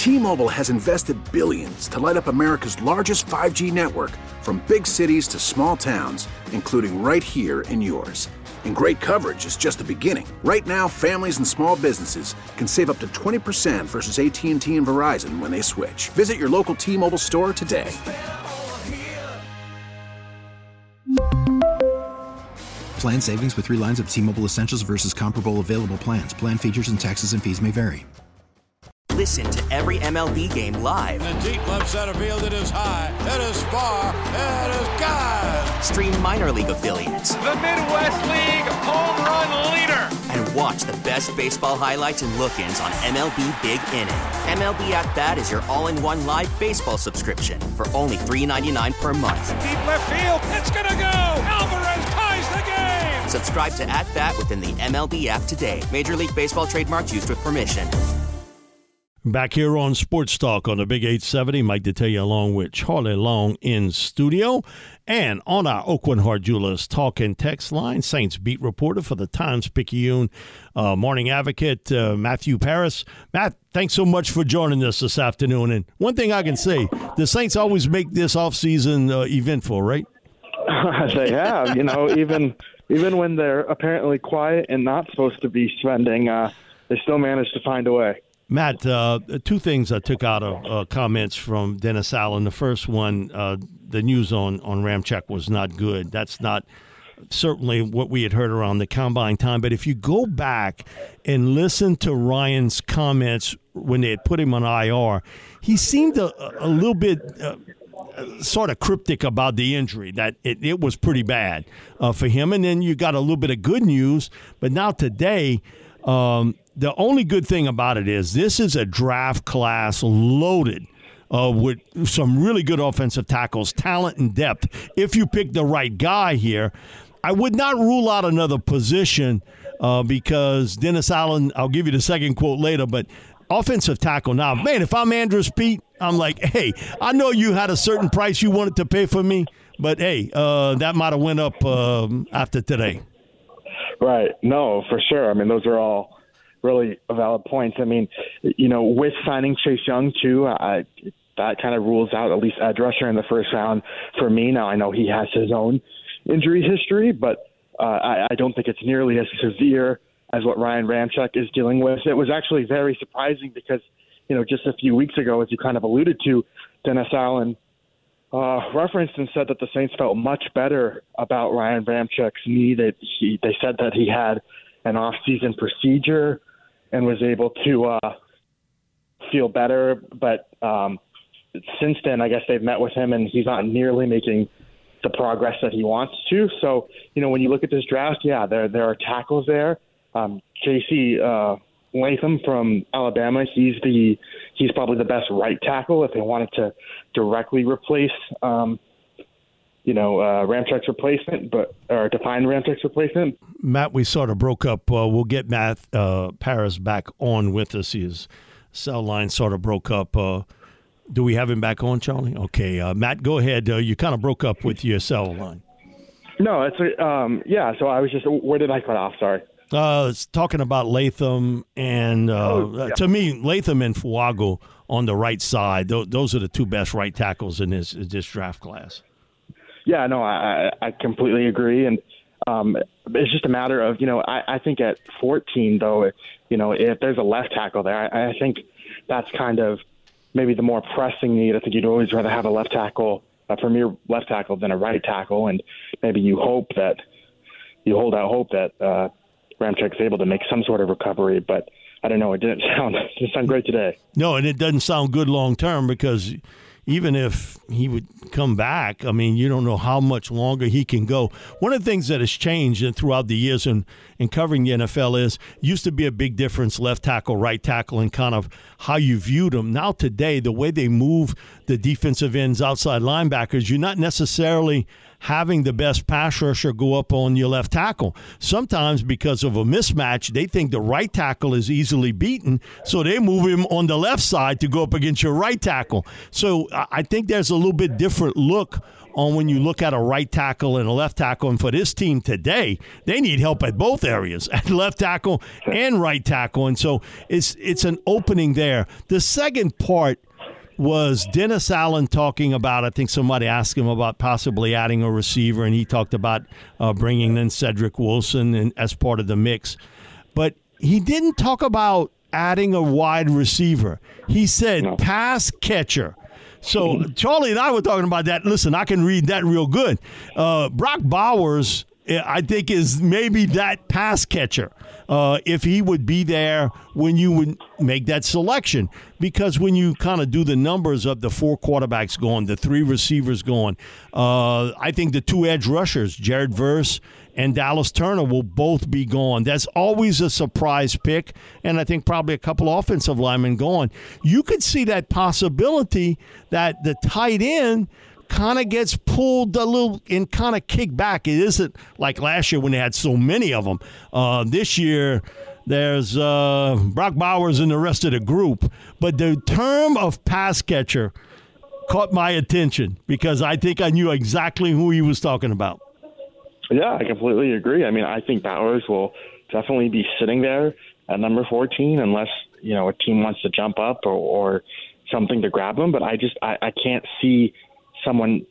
T-Mobile has invested billions to light up America's largest 5G network, from big cities to small towns, including right here in yours. And great coverage is just the beginning. Right now, families and small businesses can save up to 20% versus AT&T and Verizon when they switch. Visit your local T-Mobile store today. Plan savings with 3 lines of T-Mobile Essentials versus comparable available plans. Plan features and taxes and fees may vary. Listen to every MLB game live. In the deep left center field, it is high, it is far, it is gone. Stream minor league affiliates. The Midwest League home run leader. And watch the best baseball highlights and look-ins on MLB Big Inning. MLB At Bat is your all-in-one live baseball subscription for only $3.99 per month. Deep left field, it's gonna go. Alvarez ties the game. Subscribe to At Bat within the MLB app today. Major League Baseball trademarks used with permission. Back here on Sports Talk on the Big 870, Mike Detillier along with Charlie Long in studio. And on our Aucoin Hart Jewelers talk and text line, Saints beat reporter for the Times-Picayune Morning Advocate, Matthew Paris. Matt, thanks so much for joining us this afternoon. And one thing I can say, the Saints always make this offseason eventful, right? They have. Even when they're apparently quiet and not supposed to be spending, they still manage to find a way. Matt, 2 things I took out of comments from Dennis Allen. The first one, the news on Ramczyk was not good. That's not certainly what we had heard around the combine time. But if you go back and listen to Ryan's comments when they had put him on IR, he seemed a little bit sort of cryptic about the injury, that it was pretty bad for him. And then you got a little bit of good news. But now today, the only good thing about it is this is a draft class loaded with some really good offensive tackles, talent and depth. If you pick the right guy here, I would not rule out another position because Dennis Allen, I'll give you the second quote later, but offensive tackle now. Man, if I'm Andrus Peat, I'm like, hey, I know you had a certain price you wanted to pay for me, but, hey, that might have went up after today. Right. No, for sure. I mean, those are all really valid points. I mean, with signing Chase Young, too, that kind of rules out at least edge rusher in the first round for me. Now, I know he has his own injury history, but I don't think it's nearly as severe as what Ryan Ramczyk is dealing with. It was actually very surprising because, just a few weeks ago, as you kind of alluded to, Dennis Allen referenced and said that the Saints felt much better about Ryan Ramczyk's knee. They said that he had an off-season procedure and was able to feel better. But since then, I guess they've met with him, and he's not nearly making the progress that he wants to. So, when you look at this draft, yeah, there are tackles there. J.C. Latham from Alabama, he's probably the best right tackle if they wanted to directly replace Ramczyk's replacement, or define Ramczyk's replacement. Matt, we sort of broke up. We'll get Matt Paris back on with us. His cell line sort of broke up. Do we have him back on, Charlie? Okay, Matt, go ahead. You kind of broke up with your cell line. No, it's so I was just, where did I cut off? Sorry. It's talking about Latham and to me, Latham and Fuago on the right side. Those are the 2 best right tackles in this draft class. Yeah, no, I completely agree. And it's just a matter of, I think at 14, though, if there's a left tackle there, I think that's kind of maybe the more pressing need. I think you'd always rather have a left tackle, a premier left tackle, than a right tackle. And maybe you hold out hope that Ramczyk's able to make some sort of recovery. But I don't know, it didn't sound great today. No, and it doesn't sound good long term because even if he would come back, I mean, you don't know how much longer he can go. One of the things that has changed throughout the years in covering the NFL is used to be a big difference, left tackle, right tackle, and kind of how you viewed them. Now today, the way they move the defensive ends, outside linebackers, you're not necessarily having the best pass rusher go up on your left tackle. Sometimes because of a mismatch, they think the right tackle is easily beaten, so they move him on the left side to go up against your right tackle. So I think there's a little bit different look on when you look at a right tackle and a left tackle. And for this team today, they need help at both areas, at left tackle and right tackle. And so it's an opening there. The second part was Dennis Allen talking about, I think somebody asked him about possibly adding a receiver, and he talked about bringing in Cedric Wilson as part of the mix. But he didn't talk about adding a wide receiver. He said pass catcher. So Charlie and I were talking about that. Listen, I can read that real good. Brock Bowers, I think, is maybe that pass catcher. If he would be there when you would make that selection. Because when you kind of do the numbers of the 4 quarterbacks going, the 3 receivers going, I think the 2 edge rushers, Jared Verse and Dallas Turner, will both be gone. That's always a surprise pick, and I think probably a couple offensive linemen gone. You could see that possibility that the tight end kind of gets pulled a little and kind of kicked back. It isn't like last year when they had so many of them. This year, there's Brock Bowers and the rest of the group. But the term of pass catcher caught my attention because I think I knew exactly who he was talking about. Yeah, I completely agree. I mean, I think Bowers will definitely be sitting there at number 14 unless, a team wants to jump up or something to grab him. But I can't see someone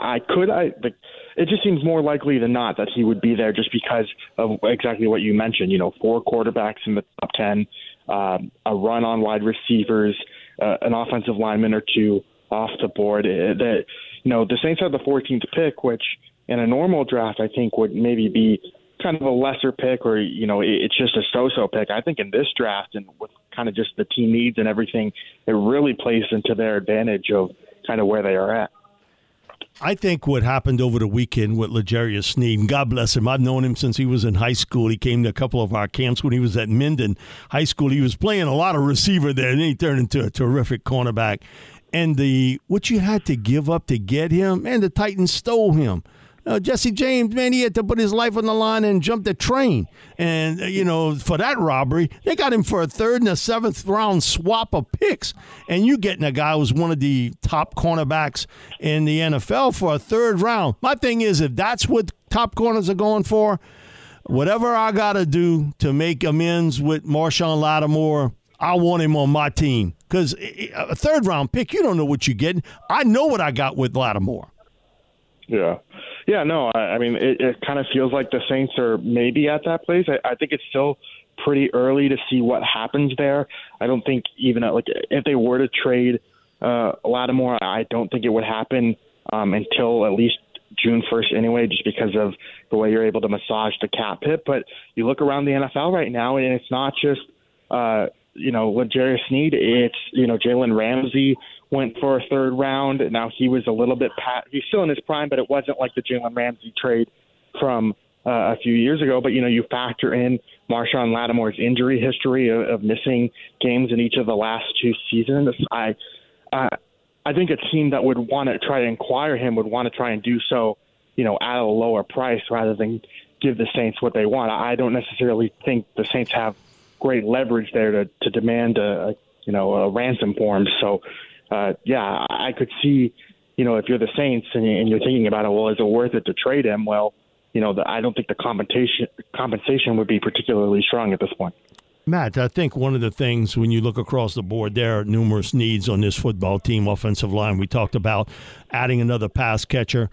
it just seems more likely than not that he would be there just because of exactly what you mentioned, 4 quarterbacks in the top 10, a run on wide receivers, an offensive lineman or 2 off the board. The Saints have the 14th pick, which in a normal draft I think would maybe be kind of a lesser pick or, it's just a so-so pick. I think in this draft and with kind of just the team needs and everything, it really plays into their advantage of kind of where they are at. I think what happened over the weekend with L'Jarius Sneed, and God bless him, I've known him since he was in high school. He came to a couple of our camps when he was at Minden High School. He was playing a lot of receiver there, and then he turned into a terrific cornerback. And what you had to give up to get him, man, the Titans stole him. Jesse James, man, he had to put his life on the line and jump the train. And, for that robbery, they got him for a 3rd and a 7th round swap of picks. And you getting a guy who's one of the top cornerbacks in the NFL for a 3rd round. My thing is, if that's what top corners are going for, whatever I got to do to make amends with Marshawn Lattimore, I want him on my team. Because a 3rd round pick, you don't know what you're getting. I know what I got with Lattimore. Yeah, no, I mean, it kind of feels like the Saints are maybe at that place. I think it's still pretty early to see what happens there. I don't think even if they were to trade Lattimore, I don't think it would happen until at least June 1st anyway, just because of the way you're able to massage the cap hit. But you look around the NFL right now, and it's not just L'Jarius Sneed. It's Jalen Ramsey went for a 3rd round. Now he was a little bit he's still in his prime, but it wasn't like the Jalen Ramsey trade from a few years ago. But you factor in Marshawn Lattimore's injury history of missing games in each of the last 2 seasons. I think a team that would want to try to acquire him would want to try and do so, at a lower price rather than give the Saints what they want. I don't necessarily think the Saints have great leverage there to demand a ransom for him. So. I could see, if you're the Saints and you're thinking about it, well, is it worth it to trade him? Well, I don't think the compensation would be particularly strong at this point. Matt, I think one of the things when you look across the board, there are numerous needs on this football team, offensive line. We talked about adding another pass catcher.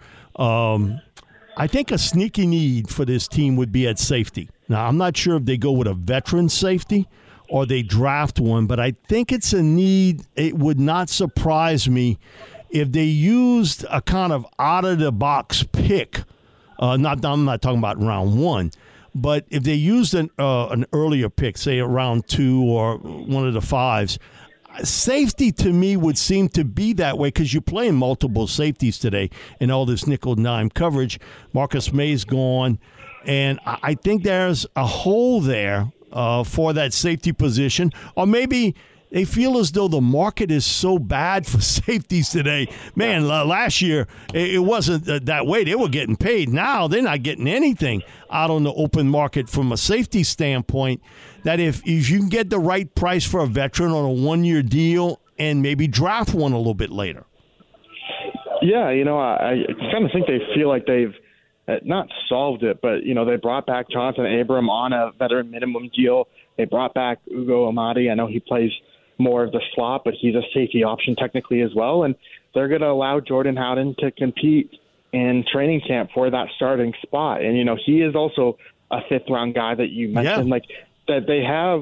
I think a sneaky need for this team would be at safety. Now, I'm not sure if they go with a veteran safety or they draft one, but I think it's a need. It would not surprise me if they used a kind of out-of-the-box pick. I'm not talking about round 1, but if they used an earlier pick, say a round 2 or one of the 5s, safety to me would seem to be that way because you're playing multiple safeties today in all this nickel-dime coverage. Marcus May's gone, and I think there's a hole there for that safety position, or maybe they feel as though the market is so bad for safeties today. Man, last year it wasn't that way. They were getting paid. Now they're not getting anything out on the open market from a safety standpoint, that if you can get the right price for a veteran on a 1-year deal and maybe draft one a little bit later. Yeah, I kind of think they feel like they've not solved it, but, they brought back Jonathan Abram on a veteran minimum deal. They brought back Ugo Amadi. I know he plays more of the slot, but he's a safety option technically as well. And they're going to allow Jordan Howden to compete in training camp for that starting spot. And, he is also a fifth-round guy that you mentioned. Yeah. Like that they have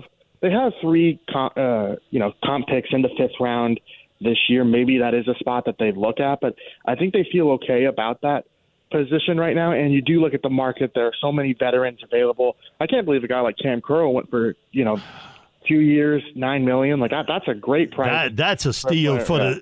3 comp picks in the fifth round this year. Maybe that is a spot that they look at, but I think they feel okay about that position right now. And you do look at the market. There are so many veterans available. I can't believe a guy like Cam Curl went for, 2 years, $9 million. Like that's a great price. That's a steal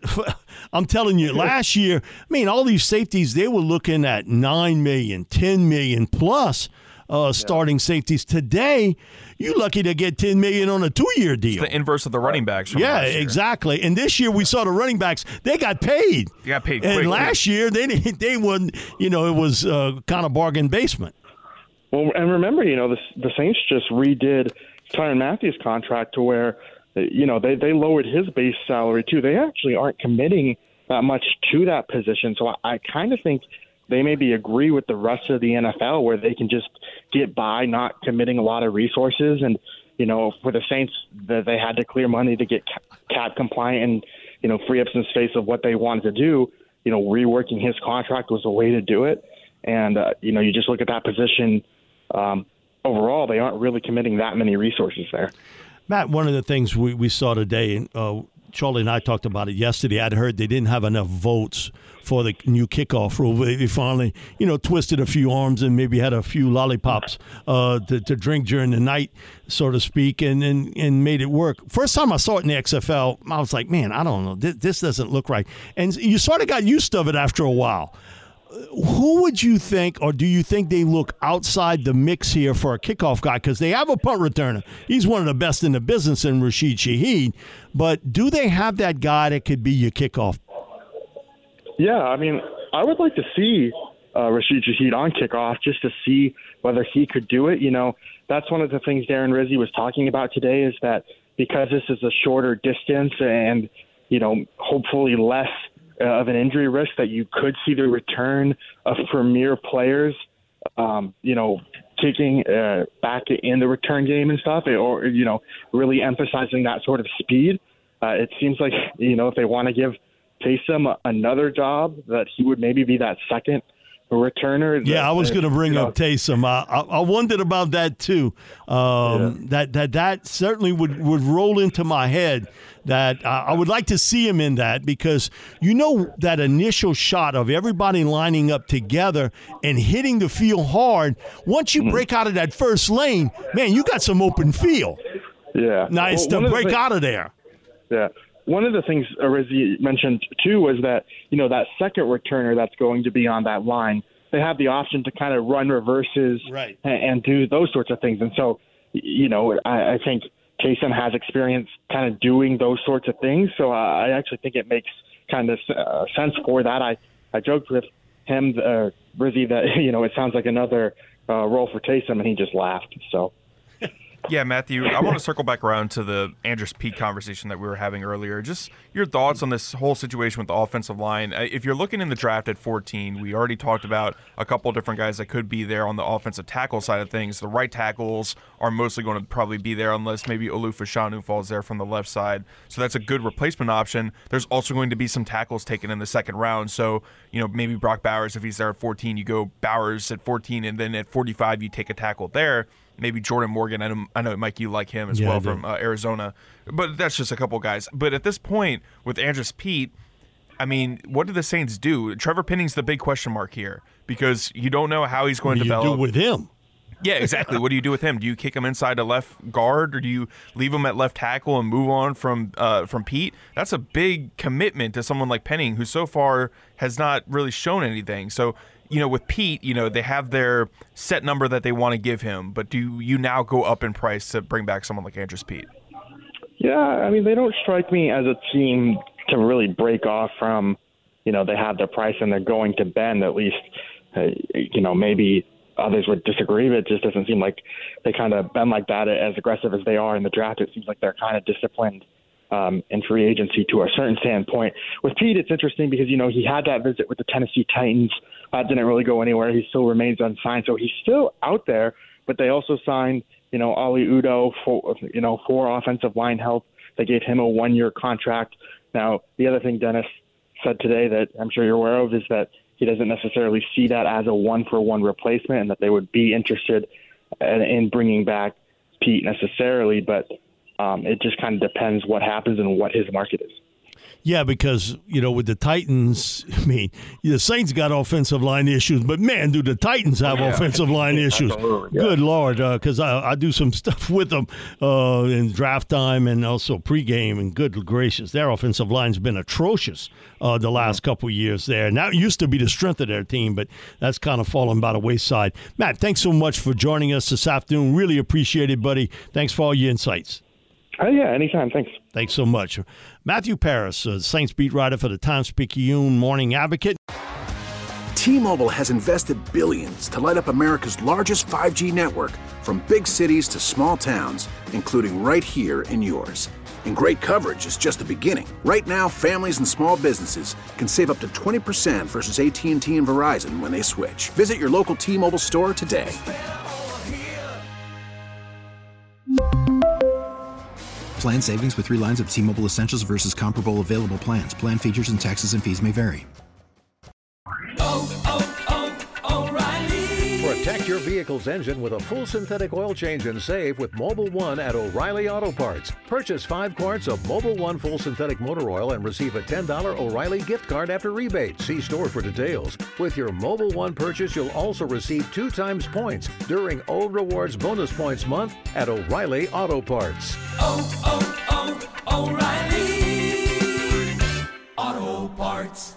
I'm telling you, last year, all these safeties, they were looking at $9 million, $10 million plus starting safeties. Today, you're lucky to get $10 million on a 2-year deal. It's the inverse of the running backs from last year. Exactly. And this year we saw the running backs, they got paid. They got paid And quickly. last year, they wouldn't, it was kind of bargain basement. Well, and remember, the Saints just redid Tyrann Mathieu's contract to where, they lowered his base salary too. They actually aren't committing that much to that position. So I kind of think they maybe agree with the rest of the NFL where they can just get by not committing a lot of resources. And, for the Saints, they had to clear money to get cap compliant and, free up some space of what they wanted to do. Reworking his contract was a way to do it. And, you just look at that position overall, they aren't really committing that many resources there. Matt, one of the things we saw today, and Charlie and I talked about it yesterday, I'd heard they didn't have enough votes for the new kickoff rule. They finally, twisted a few arms and maybe had a few lollipops to drink during the night, so to speak, and made it work. First time I saw it in the XFL, I was like, man, I don't know. This doesn't look right. And you sort of got used to it after a while. Who would you think, or do you think they look outside the mix here for a kickoff guy? Because they have a punt returner. He's one of the best in the business in Rashid Shaheed. But do they have that guy that could be your kickoff? Yeah, I would like to see Rashid Shaheed on kickoff just to see whether he could do it. That's one of the things Darren Rizzi was talking about today is that because this is a shorter distance and, hopefully less of an injury risk, that you could see the return of premier players, kicking back in the return game and stuff, or, really emphasizing that sort of speed. It seems like, if they want to give Taysom another job, that he would maybe be that second returner. Yeah, I was going to bring up Taysom. I wondered about that too. That certainly would roll into my head. That I would like to see him in that because that initial shot of everybody lining up together and hitting the field hard. Once you break out of that first lane, man, you got some open field. Yeah, nice to break out of there. Yeah. One of the things Rizzi mentioned, too, was that, that second returner that's going to be on that line, they have the option to kind of run reverses and do those sorts of things. And so, I think Taysom has experience kind of doing those sorts of things. So I actually think it makes kind of sense for that. I joked with him, Rizzi, that, it sounds like another role for Taysom, and he just laughed. So. Yeah, Matthew, I want to circle back around to the Andrus Peat conversation that we were having earlier. Just your thoughts on this whole situation with the offensive line. If you're looking in the draft at 14, we already talked about a couple of different guys that could be there on the offensive tackle side of things. The right tackles are mostly going to probably be there unless maybe Olu Fashanu falls there from the left side. So that's a good replacement option. There's also going to be some tackles taken in the second round. So, maybe Brock Bowers, if he's there at 14, you go Bowers at 14, and then at 45, you take a tackle there. Maybe Jordan Morgan. I know, Mike, you like him as well from Arizona. But that's just a couple guys. But at this point, with Andrus Peat, what do the Saints do? Trevor Penning's the big question mark here because you don't know how he's going to develop. What do you do with him? Yeah, exactly. What do you do with him? Do you kick him inside to left guard, or do you leave him at left tackle and move on from Peat? That's a big commitment to someone like Penning, who so far has not really shown anything. So, with Peat, they have their set number that they want to give him, but do you now go up in price to bring back someone like Andrus Peat? Yeah, they don't strike me as a team to really break off from, they have their price and they're going to bend at least, maybe others would disagree, but it just doesn't seem like they kind of bend like that as aggressive as they are in the draft. It seems like they're kind of disciplined in free agency to a certain standpoint. With Pete, it's interesting because, he had that visit with the Tennessee Titans. That didn't really go anywhere. He still remains unsigned. So he's still out there, but they also signed, Oli Udoh for offensive line help. They gave him a 1-year contract. Now, the other thing Dennis said today that I'm sure you're aware of is that he doesn't necessarily see that as a 1-for-1 replacement and that they would be interested in bringing back Pete necessarily, but it just kind of depends what happens and what his market is. Yeah, because, with the Titans, the Saints got offensive line issues, but, man, do the Titans have offensive line issues. Absolutely, yeah. Good Lord, because I do some stuff with them in draft time and also pregame, and good gracious, their offensive line's been atrocious the last couple of years there. And that used to be the strength of their team, but that's kind of fallen by the wayside. Matt, thanks so much for joining us this afternoon. Really appreciate it, buddy. Thanks for all your insights. Yeah, anytime. Thanks. Thanks so much. Matthew Paris, Saints beat writer for the Times-Picayune Morning Advocate. T-Mobile has invested billions to light up America's largest 5G network, from big cities to small towns, including right here in yours. And great coverage is just the beginning. Right now, families and small businesses can save up to 20% versus AT&T and Verizon when they switch. Visit your local T-Mobile store today. Plan savings with 3 lines of T-Mobile Essentials versus comparable available plans. Plan features and taxes and fees may vary. O'Reilly. Protect your vehicle's engine with a full synthetic oil change and save with Mobil 1 at O'Reilly Auto Parts. Purchase 5 quarts of Mobil 1 full synthetic motor oil and receive a $10 O'Reilly gift card after rebate. See store for details. With your Mobil 1 purchase, you'll also receive 2 times points during O Rewards Bonus Points Month at O'Reilly Auto Parts. O'Reilly Auto Parts.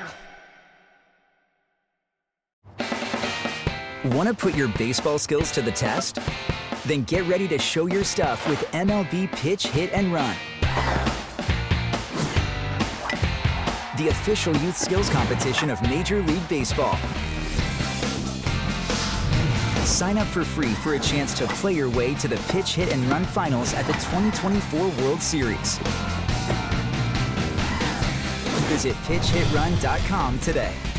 Want to put your baseball skills to the test? Then get ready to show your stuff with MLB Pitch, Hit, and Run. The official youth skills competition of Major League Baseball. Sign up for free for a chance to play your way to the Pitch, Hit, and Run finals at the 2024 World Series. Visit PitchHitRun.com today.